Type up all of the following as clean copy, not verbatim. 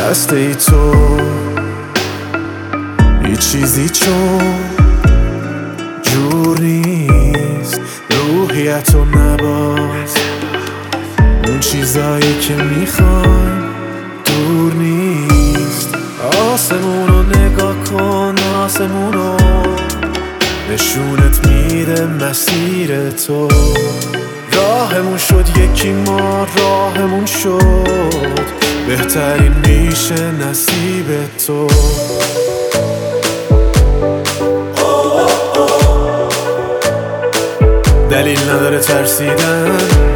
دسته ای تو هیچ چیزی چون جور نیست، روحیتو نباز، اون چیزایی که میخوایم دور نیست. آسمونو نگاه کن، آسمونو نشونت میده مسیر تو. راهمون شد یکی، ما راهمون شد، بهترین میشه نصیب تو. دلیل نداره ترسیدن،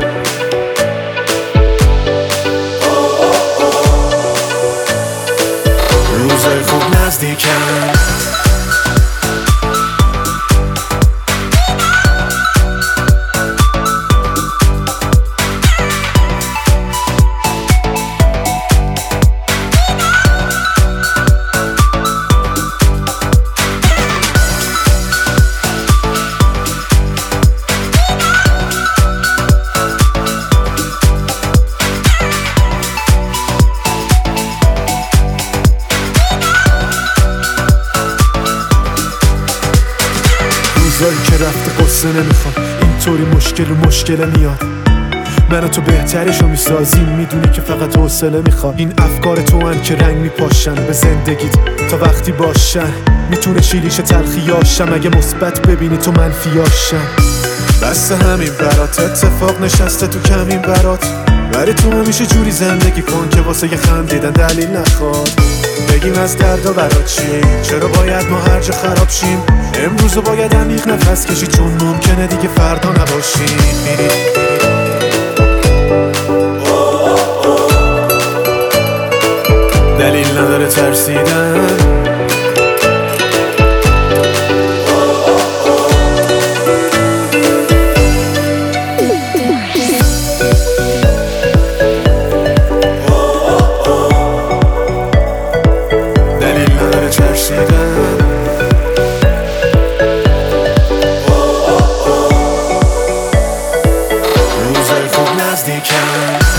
روزای خوب نزدیکن. روزایی که رفته قصه نمیخوام، اینطوری مشکل میاد. من و تو بهترشو میسازیم، میدونی که فقط حوصله میخواد. این افکار تو هن که رنگ میپاشن به زندگیت تا وقتی باشن. میتونه شیریش تلخیاشم اگه مثبت ببینی تو منفیاشم. بس همین برات اتفاق نشسته تو کمین برات، ولی تو همیشه جوری زندگی کن که واسه یه خندیدن دلیل نخواد. بگیم از دردا برات چی، چرا باید ما هر جا خراب شیم. امروزو باید عمیق نفس کشی، چون ممکنه دیگه فردا نباشیم. دلیل نداره ترسیدن، دلیل نداره ترسیدن. روزای خوب نزدیکن.